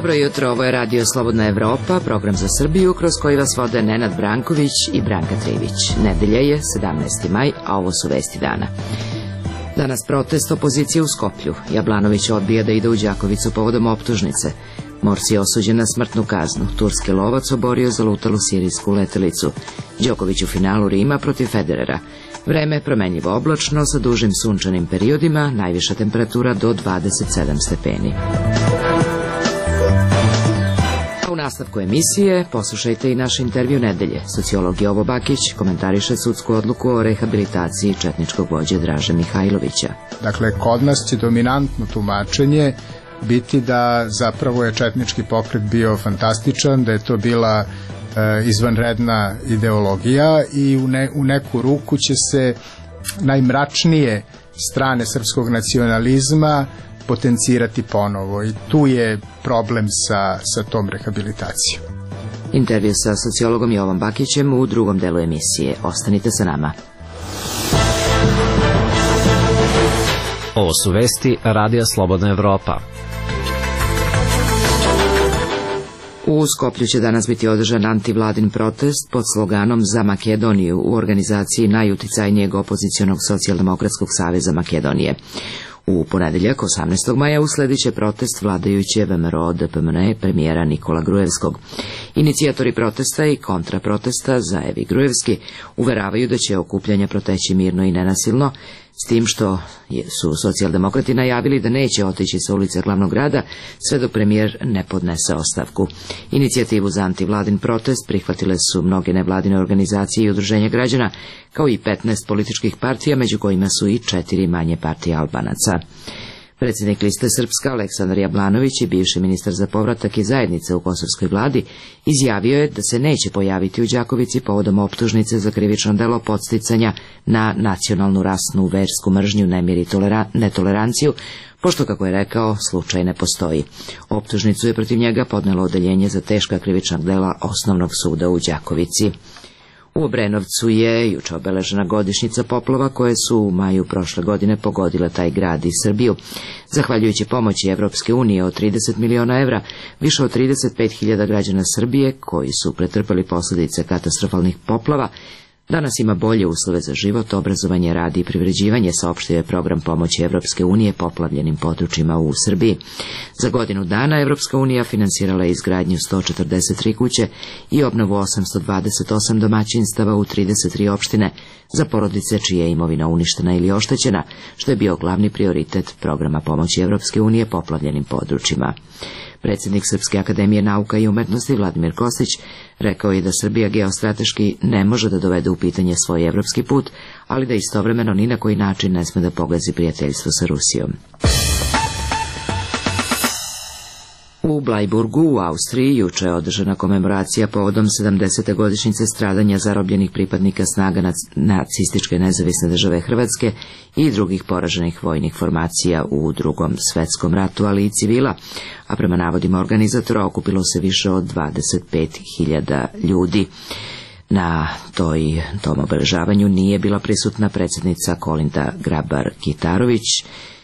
Dobro jutro, ovo je Radio Slobodna Evropa, program za Srbiju kroz koji vas vode Nenad Branković i Branka Trivić. Nedelja je 17. maj, a ovo su vesti dana. Danas protest opozicije u Skoplju. Jablanović odbija da ide u Đakovicu povodom optužnice. Morsi je osuđen na smrtnu kaznu. Turski lovac oborio zalutalu sirijsku letelicu. Đoković u finalu Rima protiv Federera. Vreme promenljivo oblačno sa dužim sunčanim periodima, najviša temperatura do 27 stepeni. U nastavku emisije poslušajte i naš intervju nedelje. Sociolog Jovo Bakić komentariše sudsku odluku o rehabilitaciji četničkog vođe Draže Mihajlovića. Dakle, kod nas će dominantno tumačenje biti da zapravo je četnički pokret bio fantastičan, da je to bila izvanredna ideologija i u neku ruku će se najmračnije strane srpskog nacionalizma potencirati ponovo i tu je problem sa tom rehabilitacijom. Intervju sa sociologom Jovom Bakićem u drugom delu emisije. Ostanite sa nama. Ovo su vesti Radija Slobodna Evropa. U Skoplju će danas biti održan antivladin protest pod sloganom Za Makedoniju u organizaciji najuticajnijeg opozicionog socijaldemokratskog saveza Makedonije. U ponedeljak 18. maja usledit će protest vladajuće VMRO DPMNE premijera Nikola Grujevskog. Inicijatori protesta i kontraprotesta Zaev i Grujevski uveravaju da će okupljanja proteći mirno i nenasilno, s tim što su socijaldemokrati najavili da neće otići sa ulice glavnog grada sve dok premijer ne podnese ostavku. Inicijativu za antivladin protest prihvatile su mnoge nevladine organizacije i udruženja građana, kao i 15 političkih partija, među kojima su i 4 manje partije Albanaca. Predsjednik Liste Srpska Aleksandar Jablanović i bivši ministar za povratak i zajednice u kosovskoj vladi izjavio je da se neće pojaviti u Đakovici povodom optužnice za krivično delo podsticanja na nacionalnu, rasnu, versku mržnju, nemir i netoleranciju, pošto, kako je rekao, slučaj ne postoji. Optužnicu je protiv njega podnelo odeljenje za teška krivična dela Osnovnog suda u Đakovici. U Obrenovcu je juče obeležena godišnjica poplava koje su u maju prošle godine pogodile taj grad i Srbiju. Zahvaljujući pomoći Evropske unije od 30 miliona evra, više od 35.000 građana Srbije koji su pretrpeli posljedice katastrofalnih poplava danas ima bolje uslove za život, obrazovanje, rad i privređivanje, saopštio je program pomoći Evropske unije poplavljenim područjima u Srbiji. Za godinu dana Evropska unija finansirala je izgradnju 143 kuće i obnovu 828 domaćinstava u 33 opštine za porodice čija je imovina uništena ili oštećena, što je bio glavni prioritet programa pomoći Evropske unije poplavljenim područjima. Predsjednik Srpske akademije nauka i umetnosti Vladimir Kostić rekao je da Srbija geostrateški ne može da dovede u pitanje svoj evropski put, ali da istovremeno ni na koji način ne sme da pogazi prijateljstvo sa Rusijom. U Blajburgu u Austriji juče je održana komemoracija povodom 70. godišnjice stradanja zarobljenih pripadnika snaga nacističke nezavisne države Hrvatske i drugih poraženih vojnih formacija u Drugom svetskom ratu, ali i civila, a prema navodima organizatora okupilo se više od 25.000 ljudi. Na tom obeležavanju nije bila prisutna predsjednica Kolinda Grabar-Kitarović,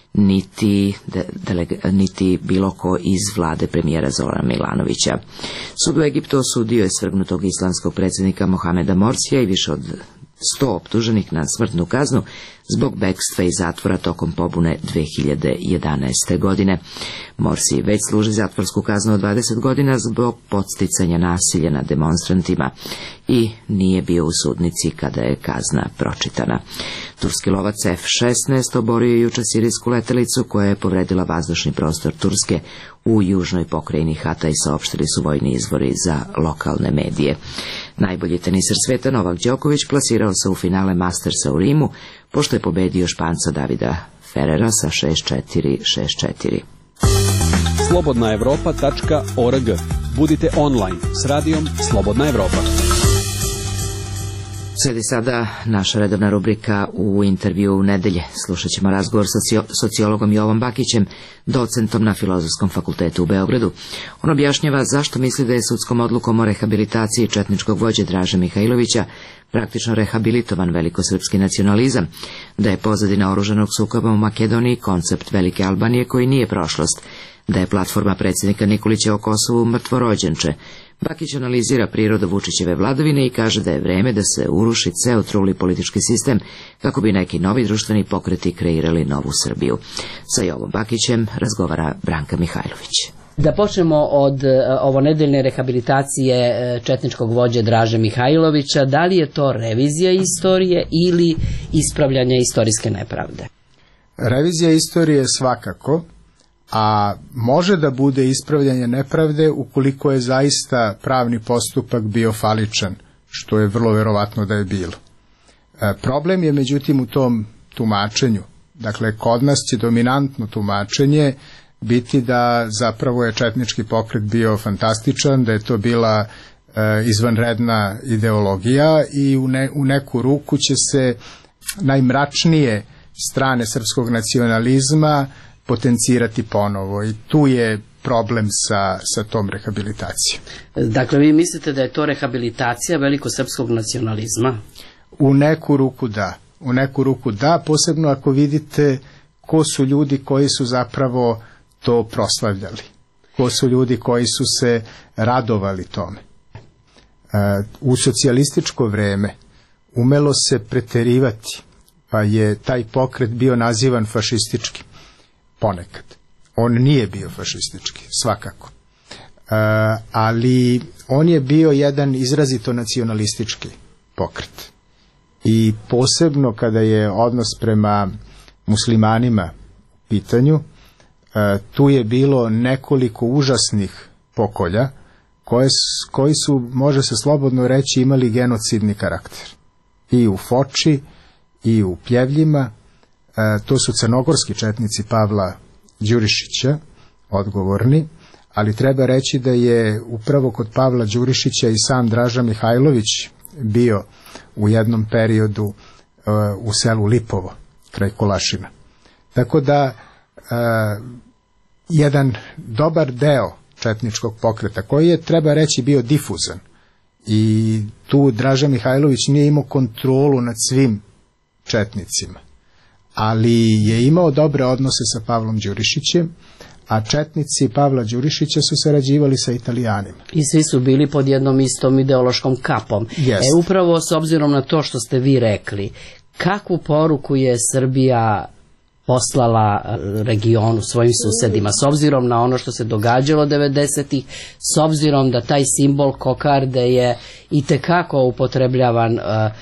niti bilo ko iz vlade premijera Zorana Milanovića. Sud u Egiptu osudio je svrgnutog islamskog predsjednika Mohameda Morsija i više od 100 optuženih na smrtnu kaznu zbog bekstva iz zatvora tokom pobune 2011. godine. Morsi već služi zatvorsku kaznu od 20 godina zbog podsticanja nasilja nad demonstrantima i nije bio u sudnici kada je kazna pročitana. Turski lovac F-16 oborio juče sirijsku letelicu koja je povredila vazdušni prostor Turske u južnoj pokrajini Hatay, saopštili su vojni izvori za lokalne medije. Najbolji teniser sveta Novak Đoković plasirao se u finale Mastersa u Rimu, pošto je pobedio Španca Davida Ferrera sa 6-4, 6-4. slobodnaevropa.org. Budite online s radijom Slobodna Evropa. Slijedi sada naša redovna rubrika U intervju nedelje. Slušat ćemo razgovor sa sociologom Jovom Bakićem, docentom na Filozofskom fakultetu u Beogradu. On objašnjava zašto misli da je sudskom odlukom o rehabilitaciji četničkog vođe Draže Mihajlovića praktično rehabilitovan velikosrpski nacionalizam, da je pozadina oružanog sukoba u Makedoniji koncept Velike Albanije koji nije prošlost, da je platforma predsjednika Nikolića o Kosovu mrtvorođenče. Bakić analizira prirodu Vučićeve vladavine i kaže da je vreme da se uruši ceo truli politički sistem kako bi neki novi društveni pokreti kreirali novu Srbiju. Sa Jovom Bakićem razgovara Branka Mihajlović. Da počnemo od ovonedeljne rehabilitacije četničkog vođe Draže Mihajlovića. Da li je to revizija istorije ili ispravljanje istorijske nepravde? Revizija istorije svakako, a može da bude ispravljanje nepravde ukoliko je zaista pravni postupak bio faličan, što je vrlo verovatno da je bilo. Problem je međutim u tom tumačenju. Dakle, kod nas će dominantno tumačenje biti da zapravo je četnički pokret bio fantastičan, da je to bila izvanredna ideologija i u neku ruku će se najmračnije strane srpskog nacionalizma potencirati ponovo i tu je problem sa tom rehabilitacijom. Dakle, vi mislite da je to rehabilitacija velikosrpskog nacionalizma? U neku ruku da, posebno ako vidite ko su ljudi koji su zapravo to proslavljali, ko su ljudi koji su se radovali tome. U socijalističko vreme umelo se preterivati, pa je taj pokret bio nazivan fašističkim. Ponekad. On nije bio fašistički, svakako. Ali on je bio jedan izrazito nacionalistički pokret. I posebno kada je odnos prema muslimanima u pitanju, tu je bilo nekoliko užasnih pokolja koji su, može se slobodno reći, imali genocidni karakter. I u Foči, i u Pljevljima. To su crnogorski četnici Pavla Đurišića, odgovorni, ali treba reći da je upravo kod Pavla Đurišića i sam Draža Mihajlović bio u jednom periodu u selu Lipovo, kraj Kolašina. Tako da jedan dobar deo četničkog pokreta, koji je, treba reći, bio difuzan, i tu Draža Mihajlović nije imao kontrolu nad svim četnicima, ali je imao dobre odnose sa Pavlom Đurišićem, a četnici Pavla Đurišića su sarađivali sa Italijanima. I svi su bili pod jednom istom ideološkom kapom. Upravo s obzirom na to što ste vi rekli, kakvu poruku je Srbija poslala regionu, svojim susedima, s obzirom na ono što se događalo 90-ih, s obzirom da taj simbol kokarde je itekako upotrebljavan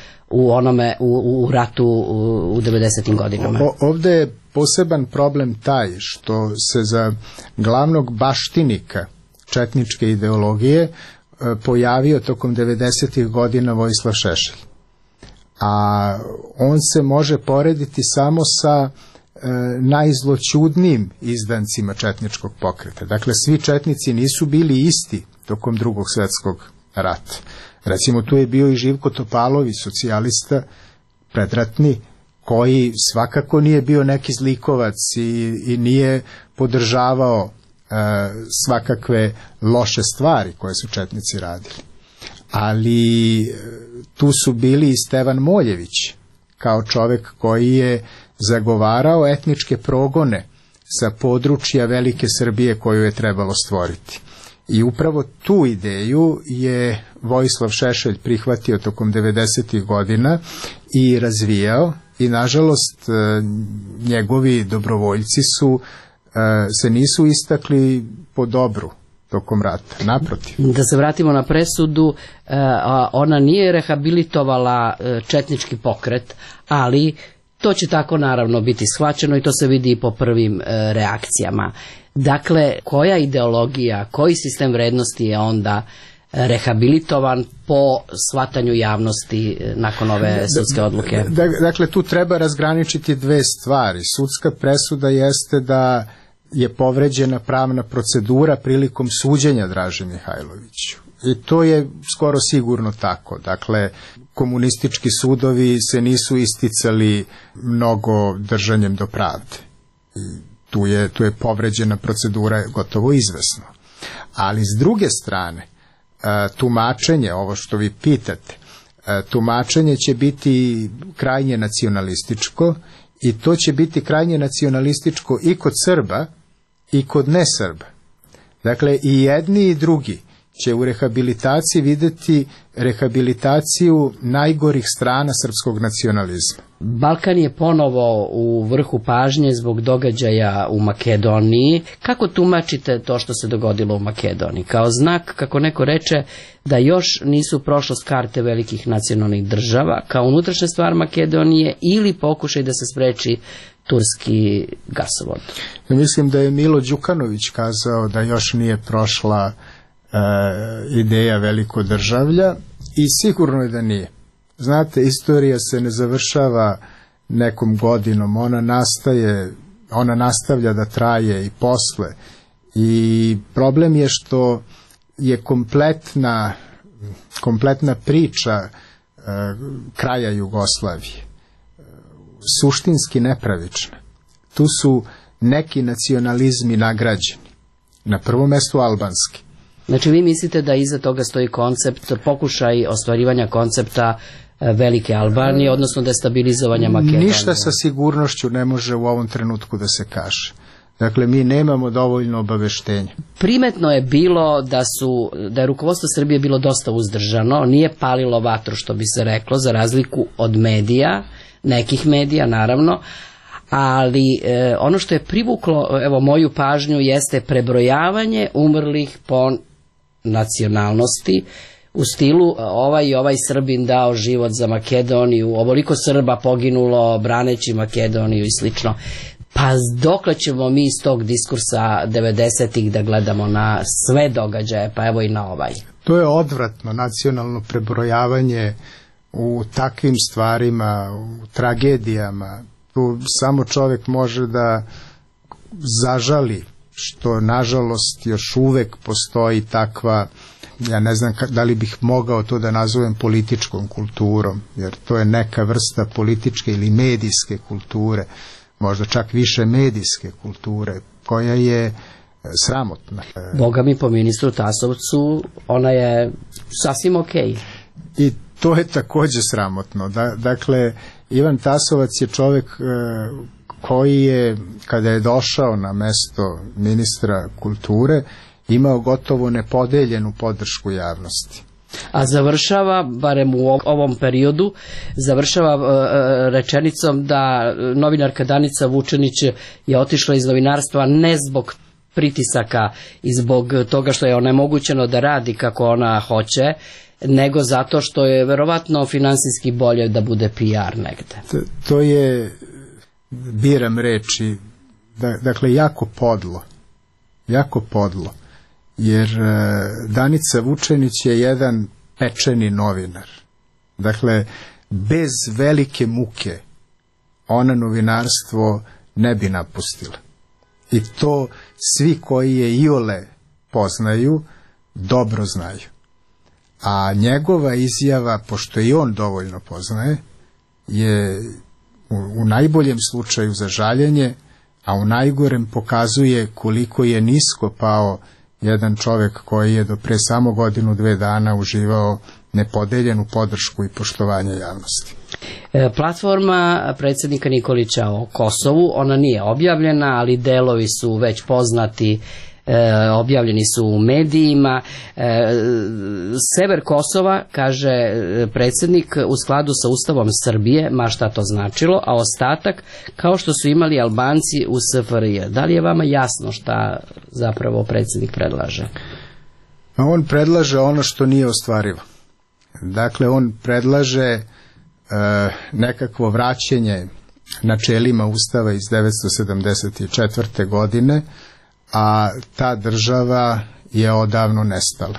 u ratu u 90-im godinama. Ovde je poseban problem taj što se za glavnog baštinika četničke ideologije pojavio tokom 90-ih godina Vojislav Šešelj. A on se može porediti samo sa najzloćudnijim izdancima četničkog pokreta. Dakle, svi četnici nisu bili isti tokom Drugog svjetskog rata. Recimo, tu je bio i Živko Topalović, socijalista, predratni, koji svakako nije bio neki zlikovac i nije podržavao svakakve loše stvari koje su četnici radili. Ali tu su bili i Stevan Moljević, kao čovek koji je zagovarao etničke progone sa područja Velike Srbije koju je trebalo stvoriti. I upravo tu ideju je Vojislav Šešelj prihvatio tokom 90-ih godina i razvijao, i nažalost njegovi dobrovoljci se nisu istakli po dobru tokom rata, naprotiv. Da se vratimo na presudu, ona nije rehabilitovala četnički pokret, ali to će tako naravno biti shvaćeno i to se vidi i po prvim reakcijama. Dakle, koja ideologija, koji sistem vrednosti je onda rehabilitovan po shvatanju javnosti nakon ove sudske odluke? Dakle, tu treba razgraničiti dve stvari. Sudska presuda jeste da je povređena pravna procedura prilikom suđenja Draži Mihajloviću. I to je skoro sigurno tako. Dakle, komunistički sudovi se nisu isticali mnogo držanjem do pravde. Tu je povređena procedura gotovo izvesno. Ali s druge strane, tumačenje, ovo što vi pitate, tumačenje će biti krajnje nacionalističko i to će biti krajnje nacionalističko i kod Srba i kod nesrba. Dakle, i jedni i drugi će u rehabilitaciji videti rehabilitaciju najgorih strana srpskog nacionalizma. Balkan je ponovo u vrhu pažnje zbog događaja u Makedoniji. Kako tumačite to što se dogodilo u Makedoniji? Kao znak, kako neko reče, da još nisu prošlost karte velikih nacionalnih država, kao unutrašnja stvar Makedonije ili pokušaj da se spreči turski gasovod? Ja mislim da je Milo Đukanović kazao da još nije prošla ideja velikodržavlja i sigurno je da nije. Znate, istorija se ne završava nekom godinom, ona nastavlja da traje i posle. I problem je što je kompletna priča kraja Jugoslavije suštinski nepravična. Tu su neki nacionalizmi nagrađeni. Na prvom mestu albanski. Znači vi mislite da iza toga stoji koncept, pokušaj ostvarivanja koncepta velike Albanije, odnosno destabilizovanja Makedonije? Ništa sa sigurnošću ne može u ovom trenutku da se kaže. Dakle, mi nemamo dovoljno obaveštenja. Primetno je bilo da je rukovodstvo Srbije bilo dosta uzdržano, nije palilo vatru, što bi se reklo, za razliku od medija, nekih medija naravno, ali ono što je privuklo moju pažnju jeste prebrojavanje umrlih po nacionalnosti, u stilu ovaj Srbin dao život za Makedoniju, ovoliko Srba poginulo braneći Makedoniju i slično. Pa dokle ćemo mi iz tog diskursa 90-ih da gledamo na sve događaje, pa evo i na ovaj? To je odvratno, nacionalno prebrojavanje u takvim stvarima, u tragedijama. Tu samo čovjek može da zažali što nažalost još uvek postoji takva, ja ne znam da li bih mogao to da nazovem političkom kulturom, jer to je neka vrsta političke ili medijske kulture, možda čak više medijske kulture, koja je sramotna. Boga mi, po ministru Tasovcu, ona je sasvim okej. I to je takođe sramotno. Dakle, Ivan Tasovac je čovjek koji je, kada je došao na mesto ministra kulture, imao gotovo nepodeljenu podršku javnosti. A završava, barem u ovom periodu, završava rečenicom da novinarka Danica Vučenić je otišla iz novinarstva ne zbog pritisaka i zbog toga što je onemogućeno da radi kako ona hoće, nego zato što je verovatno finansijski bolje da bude PR negde. To je, biram reči, dakle jako podlo, jer Danica Vučenić je jedan pečeni novinar. Dakle, bez velike muke ona novinarstvo ne bi napustila. I to svi koji je iole poznaju, dobro znaju. A njegova izjava, pošto i on dovoljno poznaje, je u najboljem slučaju za žaljenje, a u najgorem pokazuje koliko je nisko pao jedan čovjek koji je do pre samo 1-2 dana uživao nepodeljenu podršku i poštovanje javnosti. Platforma predsjednika Nikolića o Kosovu, ona nije objavljena, ali delovi su već poznati, objavljeni su u medijima. Sever Kosova, kaže predsjednik, u skladu sa Ustavom Srbije, ma šta to značilo, a ostatak kao što su imali Albanci u SFRJ. Da li je vama jasno šta zapravo predsjednik predlaže? On predlaže ono što nije ostvarivo. Dakle, on predlaže nekakvo vraćanje načelima Ustava iz 1974. godine, a ta država je odavno nestala.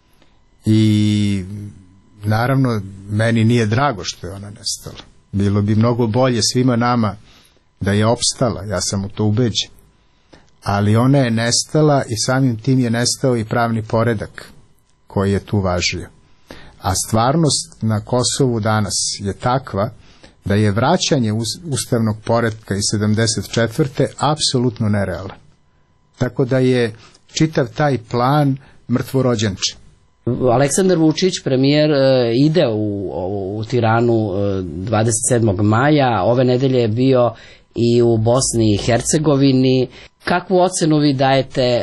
I naravno, meni nije drago što je ona nestala. Bilo bi mnogo bolje svima nama da je opstala, ja sam u to ubeđen. Ali ona je nestala i samim tim je nestao i pravni poredak koji je tu važio. A stvarnost na Kosovu danas je takva da je vraćanje ustavnog poretka iz 74. apsolutno nerealan. Tako da je čitav taj plan mrtvorođenče. Aleksandar Vučić, premijer, ide u Tiranu 27. maja. Ove nedelje je bio i u Bosni i Hercegovini. Kakvu ocenu vi dajete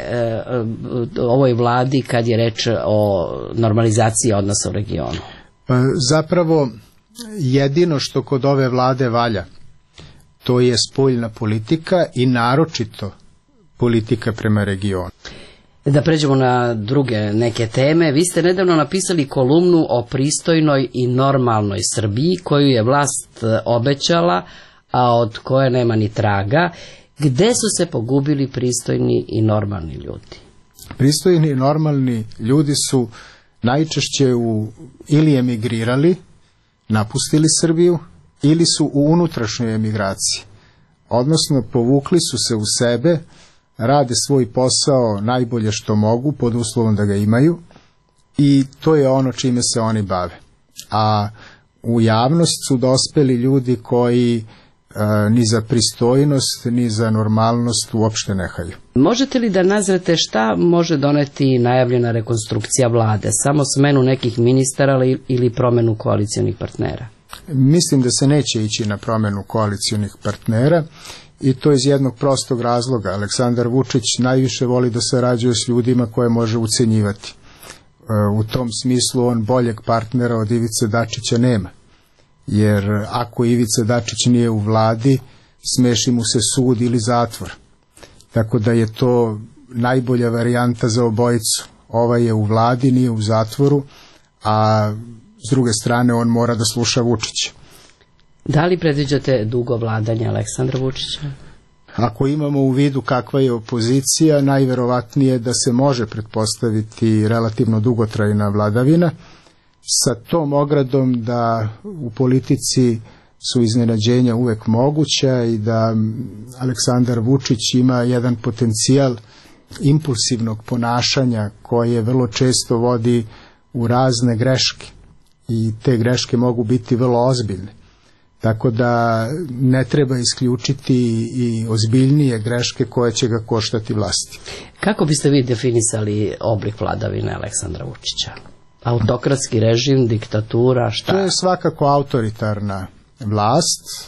ovoj vladi kad je reč o normalizaciji odnosa u regionu? Zapravo, jedino što kod ove vlade valja, to je spoljna politika i naročito politika prema regionu. Da pređemo na druge neke teme. Vi ste nedavno napisali kolumnu o pristojnoj i normalnoj Srbiji koju je vlast obećala, a od koje nema ni traga. Gde su se pogubili pristojni i normalni ljudi? Pristojni i normalni ljudi su najčešće ili emigrirali, napustili Srbiju, ili su u unutrašnjoj emigraciji. Odnosno, povukli su se u sebe, rade svoj posao najbolje što mogu, pod uslovom da ga imaju, i to je ono čime se oni bave. A u javnost su dospeli ljudi koji ni za pristojnost, ni za normalnost uopšte ne haju. Možete li da nazrete šta može doneti najavljena rekonstrukcija vlade? Samo smenu nekih ministara ili promenu koalicionih partnera? Mislim da se neće ići na promenu koalicionih partnera, i to iz jednog prostog razloga. Aleksandar Vučić najviše voli da sarađuje s ljudima koje može ucenjivati. U tom smislu on boljeg partnera od Ivice Dačića nema. Jer ako Ivica Dačić nije u vladi, smeši mu se sud ili zatvor. Tako da je to najbolja varijanta za obojicu. Ovaj je u vladi, nije u zatvoru, a s druge strane on mora da sluša Vučića. Da li predviđate dugo vladanje Aleksandra Vučića? Ako imamo u vidu kakva je opozicija, najverovatnije da se može pretpostaviti relativno dugotrajna vladavina, sa tom ogradom da u politici su iznenađenja uvek moguća i da Aleksandar Vučić ima jedan potencijal impulsivnog ponašanja koje vrlo često vodi u razne greške, i te greške mogu biti vrlo ozbiljne. Tako da ne treba isključiti i ozbiljnije greške koje će ga koštati vlasti. Kako biste vi definisali oblik vladavine Aleksandra Vučića? Autokratski režim, diktatura, šta? To je svakako autoritarna vlast.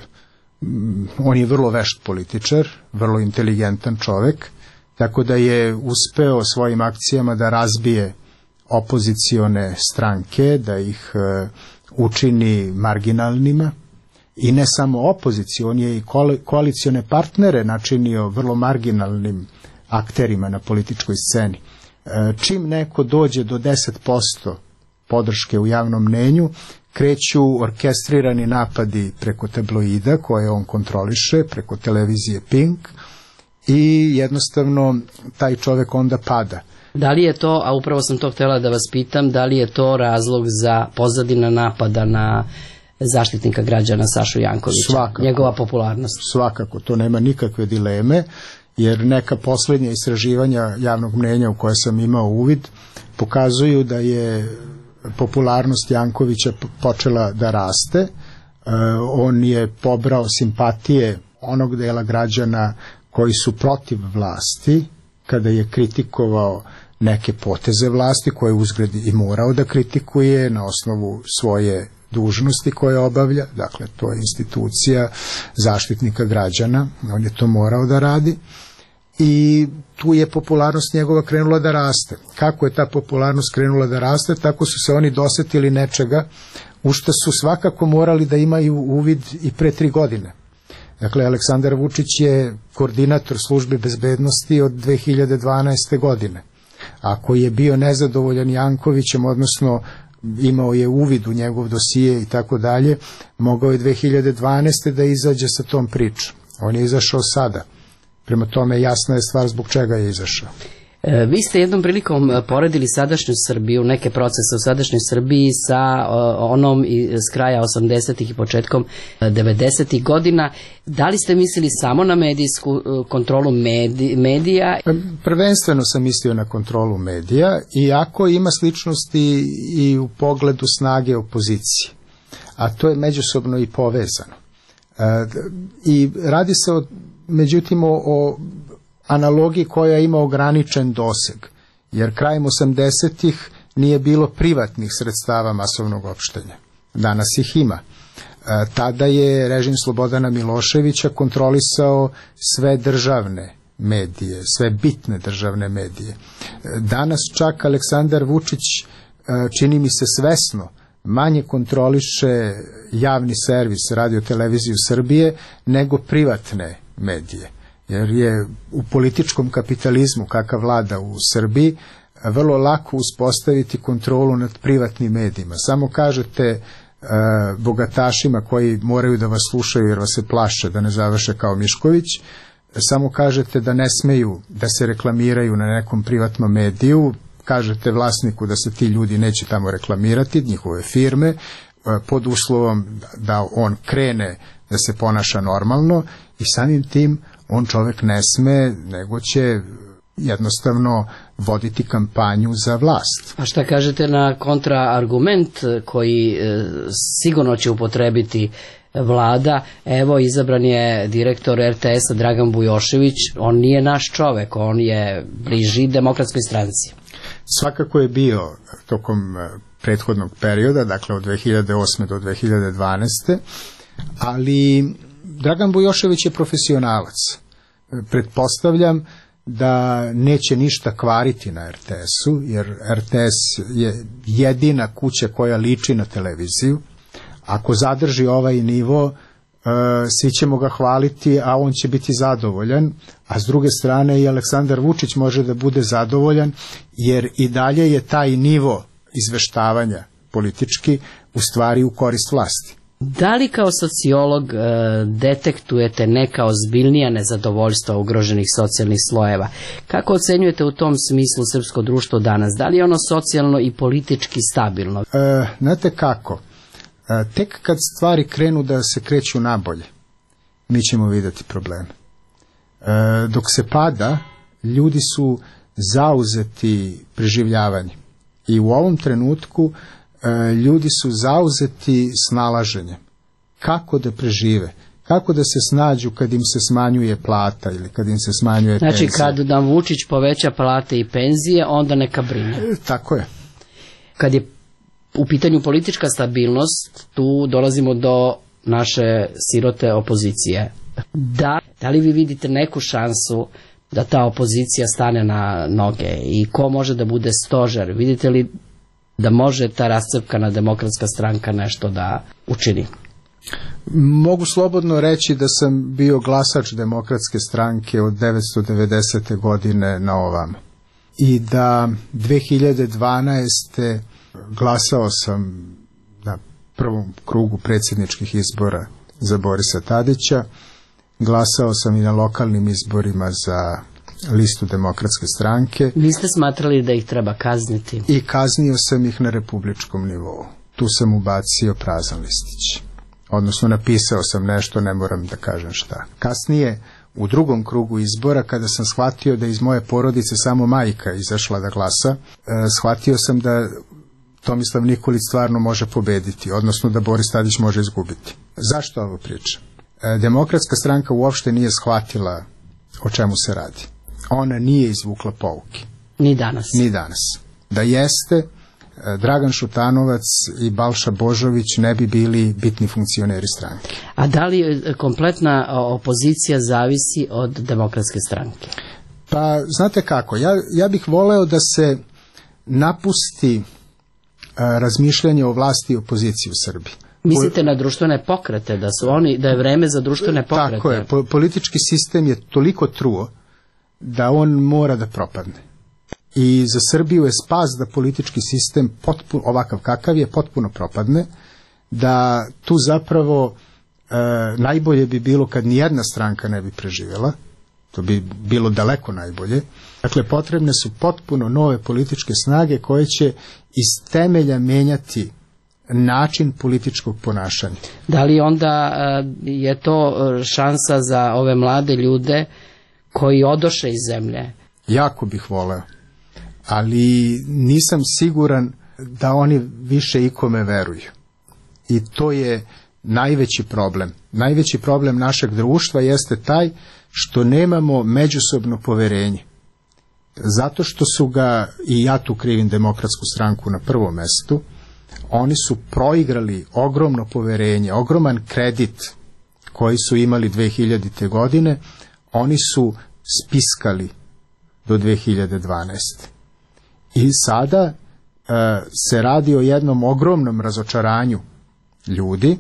On je vrlo vešt političar, vrlo inteligentan čovek, tako da je uspeo svojim akcijama da razbije opozicione stranke, da ih učini marginalnima, i ne samo opoziciju, on je i koalicione partnere načinio vrlo marginalnim akterima na političkoj sceni. Čim neko dođe do 10% podrške u javnom mnenju, kreću orkestrirani napadi preko tabloida koje on kontroliše, preko televizije Pink, i jednostavno taj čovek onda pada. Da li je to, a upravo sam to htjela da vas pitam, da li je to razlog za pozadina napada na zaštitnika građana Sašu Jankovića? Svakako. Njegova popularnost? Svakako, to nema nikakve dileme, jer neka posljednja istraživanja javnog mnjenja u koje sam imao uvid pokazuju da je popularnost Jankovića počela da raste. On je pobrao simpatije onog dela građana koji su protiv vlasti, kada je kritikovao neke poteze vlasti koje uzgred i morao da kritikuje na osnovu svoje dužnosti koje obavlja, dakle to je institucija zaštitnika građana, on je to morao da radi, i tu je popularnost njegova krenula da raste. Kako je ta popularnost krenula da raste? Tako su se oni dosetili nečega u što su svakako morali da imaju uvid i pre 3 godine. Dakle, Aleksandar Vučić je koordinator službe bezbednosti od 2012. godine. Ako je bio nezadovoljan Jankovićem, odnosno imao je uvid u njegov dosije i tako dalje, mogao je 2012. da izađe sa tom pričom. On je izašao sada. Prema tome jasna je stvar zbog čega je izašao. Vi ste jednom prilikom poredili sadašnju Srbiju, neke procese u sadašnjoj Srbiji sa onom s kraja 80. i početkom 90. godina. Da li ste mislili samo na medijsku kontrolu medija? Prvenstveno sam mislio na kontrolu medija, iako ima sličnosti i u pogledu snage opozicije, a to je međusobno i povezano. I radi se međutim o analogiji koja ima ograničen doseg, jer krajem 80-ih nije bilo privatnih sredstava masovnog opštenja. Danas ih ima. Tada je režim Slobodana Miloševića kontrolisao sve državne medije, sve bitne državne medije. Danas čak Aleksandar Vučić, čini mi se svesno, manje kontroliše javni servis Radio-televiziju Srbije nego privatne medije. Jer je u političkom kapitalizmu kakav vlada u Srbiji vrlo lako uspostaviti kontrolu nad privatnim medijima. Samo kažete bogatašima koji moraju da vas slušaju jer vas se plaše da ne završe kao Mišković, samo kažete da ne smeju da se reklamiraju na nekom privatnom mediju, kažete vlasniku da se ti ljudi neće tamo reklamirati, njihove firme, pod uslovom da on krene da se ponaša normalno i samim tim on čovjek ne sme, nego će jednostavno voditi kampanju za vlast. A šta kažete na kontraargument koji sigurno će upotrebiti vlada? Evo, izabran je direktor RTS-a Dragan Bujošević, on nije naš čovjek, on je bliži Demokratskoj stranci. Svakako je bio tokom prethodnog perioda, dakle od 2008. do 2012. Ali Dragan Bujošević je profesionalac. Pretpostavljam da neće ništa kvariti na RTS-u, jer RTS je jedina kuća koja liči na televiziju. Ako zadrži ovaj nivo, svi ćemo ga hvaliti, a on će biti zadovoljan, a s druge strane i Aleksandar Vučić može da bude zadovoljan, jer i dalje je taj nivo izveštavanja politički u stvari u korist vlasti. Da li kao sociolog detektujete neka ozbiljnija nezadovoljstva ugroženih socijalnih slojeva? Kako ocenjujete u tom smislu srpsko društvo danas? Da li je ono socijalno i politički stabilno? Znate kako? Tek kad stvari krenu da se kreću nabolje, mi ćemo vidjeti probleme. Dok se pada, ljudi su zauzeti preživljavanjem. I u ovom trenutku ljudi su zauzeti snalaženjem. Kako da prežive? Kako da se snađu kad im se smanjuje plata ili kad im se smanjuje penzija? Znači kad nam Vučić poveća plate i penzije, onda neka brine. Tako je. Kad je u pitanju politička stabilnost, tu dolazimo do naše sirote opozicije. Da li vi vidite neku šansu da ta opozicija stane na noge i ko može da bude stožer? Vidite li da može ta rascepkana Demokratska stranka nešto da učini? Mogu slobodno reći da sam bio glasač Demokratske stranke od 1990. godine na ovam. I da 2012. glasao sam na prvom krugu predsjedničkih izbora za Borisa Tadića. Glasao sam i na lokalnim izborima za listu Demokratske stranke. Niste smatrali da ih treba kazniti? I kaznio sam ih na republičkom nivou. Tu sam ubacio prazan listić. Odnosno napisao sam nešto, ne moram da kažem šta. Kasnije, u drugom krugu izbora, kada sam shvatio da iz moje porodice samo majka izašla da glasa, shvatio sam da Tomislav Nikolić stvarno može pobediti, odnosno da Boris Tadić može izgubiti. Zašto ovo pričam? Demokratska stranka uopšte nije shvatila o čemu se radi. Ona nije izvukla pouke. Ni danas. Ni danas. Da jeste, Dragan Šutanovac i Balša Božović ne bi bili bitni funkcioneri stranke. A da li kompletna opozicija zavisi od Demokratske stranke? Pa, znate kako, ja bih voleo da se napusti razmišljanje o vlasti i opoziciji u Srbiji. Mislite na društvene pokrete, da je vreme za društvene pokrete? Tako je, politički sistem je toliko truo da on mora da propadne. I za Srbiju je spas da politički sistem ovakav kakav je potpuno propadne, da tu zapravo najbolje bi bilo kad nijedna stranka ne bi preživjela, To bi bilo daleko najbolje. Dakle, potrebne su potpuno nove političke snage koje će iz temelja menjati način političkog ponašanja. Da li onda je to šansa za ove mlade ljude koji odoše iz zemlje? Jako bih voleo, ali nisam siguran da oni više ikome veruju. I to je najveći problem. Najveći problem našeg društva jeste taj što nemamo međusobno poverenje. Zato što su ga, i ja tu krivim Demokratsku stranku na prvom mestu, oni su proigrali ogromno poverenje, ogroman kredit koji su imali 2000. godine, oni su spiskali do 2012. I sada se radi o jednom ogromnom razočaranju ljudi,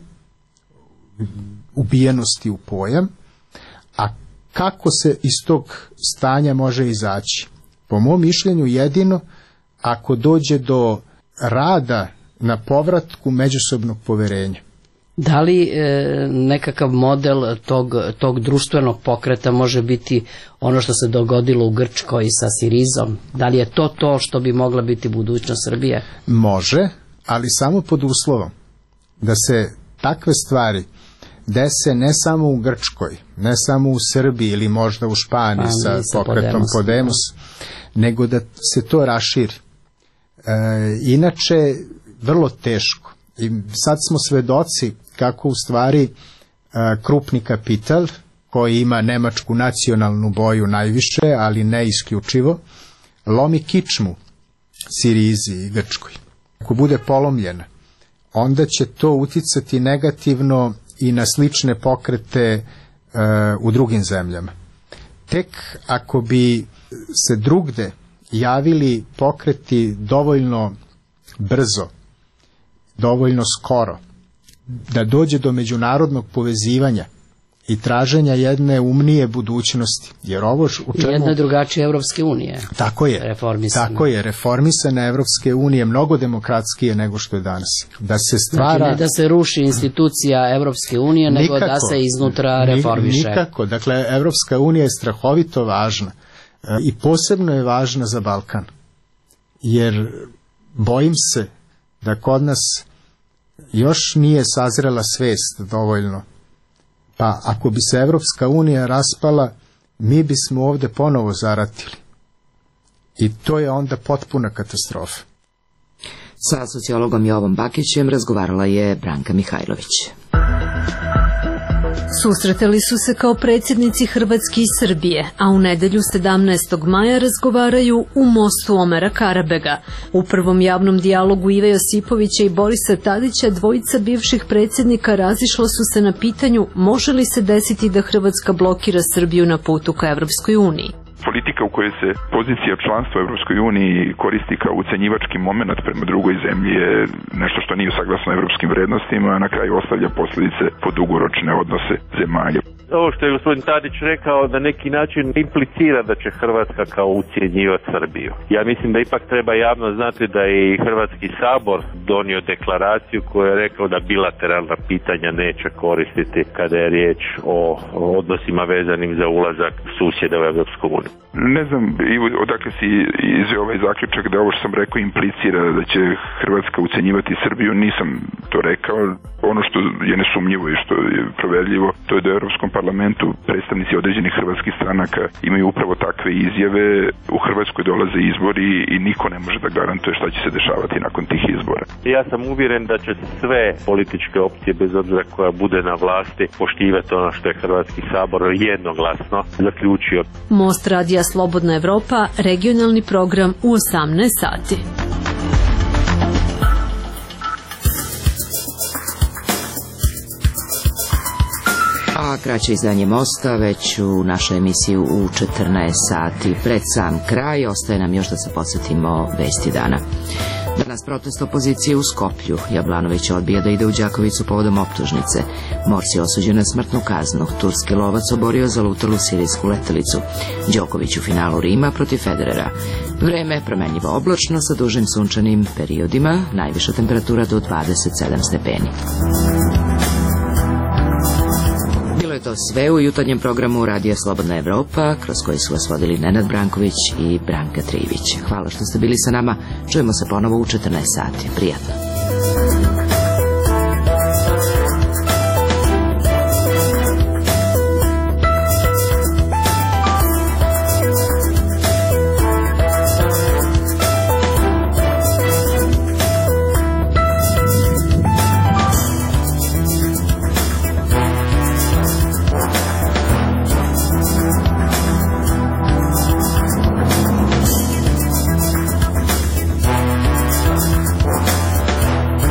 ubijenosti u pojam, a kako se iz tog stanja može izaći? Po mom mišljenju jedino ako dođe do rada na povratku međusobnog poverenja. Da li nekakav model tog društvenog pokreta može biti ono što se dogodilo u Grčkoj sa Sirizom? Da li je to što bi mogla biti budućnost Srbije? Može, ali samo pod uslovom da se takve stvari dese ne samo u Grčkoj, ne samo u Srbiji ili možda u Španiji sa pokretom Podemos, nego da se to raširi. Inače, vrlo teško. I sad smo svedoci kako u stvari krupni kapital, koji ima nemačku nacionalnu boju najviše, ali ne isključivo, lomi kičmu Sirizi i Grčkoj. Ako bude polomljena, onda će to uticati negativno i na slične pokrete u drugim zemljama. Tek ako bi se drugde javili pokreti dovoljno brzo, dovoljno skoro, da dođe do međunarodnog povezivanja i traženja jedne umnije budućnosti. Jer ovo u čemu... Jedne drugačije Evropske unije. Tako je. Reformisane. Tako je. Reformisane Evropske unije mnogo demokratskije nego što je danas. Da se stvara... Znači ne da se ruši institucija Evropske unije, nego nikako, da se iznutra reformiše. Nikako. Dakle, Evropska unija je strahovito važna. I posebno je važna za Balkan. Jer bojim se da kod nas još nije sazrela svest dovoljno. Pa ako bi se Evropska unija raspala, mi bismo ovde ponovo zaratili. I to je onda potpuna katastrofa. Sa sociologom Jovom Bakićem razgovarala je Branka Mihajlović. Susretali su se kao predsjednici Hrvatske i Srbije, a u nedelju 17. maja razgovaraju u mostu Omera Karabega. U prvom javnom dijalogu Ive Josipovića i Borisa Tadića dvojica bivših predsjednika razišla su se na pitanju može li se desiti da Hrvatska blokira Srbiju na putu ka Evropskoj uniji. Politika u kojoj se pozicija članstva u Evropskoj uniji koristi kao ucenjivački moment prema drugoj zemlji je nešto što nije saglasno evropskim vrednostima, a na kraju ostavlja posljedice po dugoročne odnose zemalja. Ovo što je gospodin Tadić rekao na neki način implicira da će Hrvatska kao ucjenjivati Srbiju. Ja mislim da ipak treba javno znati da je i Hrvatski sabor donio deklaraciju koja je rekao da bilateralna pitanja neće koristiti kada je riječ o odnosima vezanim za ulazak susjeda u Evropsku uniju. Ne znam odakle si izveo ovaj zaključak da ovo što sam rekao implicira da će Hrvatska ucenjivati Srbiju, nisam to rekao. Ono što je nesumnjivo i što je proverljivo, to je da u Europskom parlamentu predstavnici određenih hrvatskih stranaka imaju upravo takve izjave. U Hrvatskoj dolaze izbori i niko ne može da garantuje šta će se dešavati nakon tih izbora. Ja sam uvjeren da će sve političke opcije, bez obzira koja bude na vlasti, poštivati ono što je Hrvatski sabor jednoglasno zaključio. Most radija Slobodna Evropa, regionalni program u 18 sati. A kraće izdanje Mosta već u našoj emisiju u 14 sati. Pred sam kraj ostaje nam još da se podsjetimo vesti dana. Danas protest opozicije u Skoplju. Jablanović odbija da ide u Đakovicu povodom optužnice. Morsi osuđen na smrtnu kaznu. Turski lovac oborio zalutalu sirijsku letelicu. Đoković u finalu Rima protiv Federera. Vreme promenljivo oblačno sa dužim sunčanim periodima. Najviša temperatura do 27 stepeni. Bilo je to to sve u jutarnjem programu Radija Slobodna Evropa, kroz koji su vas vodili Nenad Branković i Branka Trivić. Hvala što ste bili sa nama. Čujemo se ponovo u 14 sati. Prijatno.